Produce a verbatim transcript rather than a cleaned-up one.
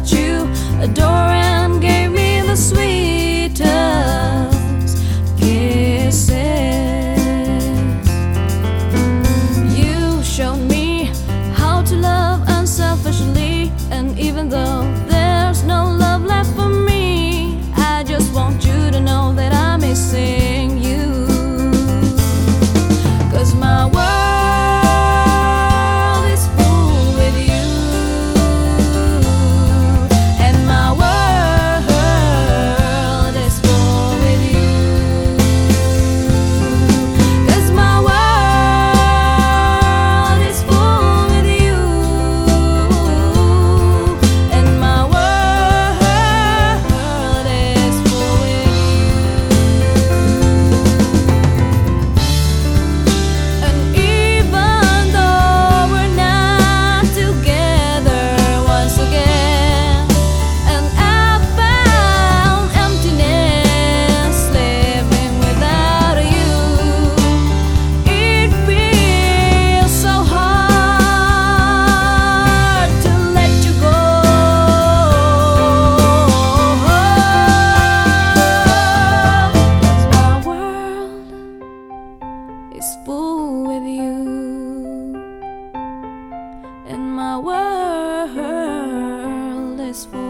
that you adore and gave me the sweetest kisses. You showed me how to love unselfishly, and even though there's no love left for me, I just want you to know that I'm missing you. 'Cause my world is full with you, and my world is full with you. 'Cause my world is full with you, and my world is full with you. And even though we're not together once again, and I found emptiness living without you, it feels so hard to let you go. 'Cause my world is full with you, and my world is full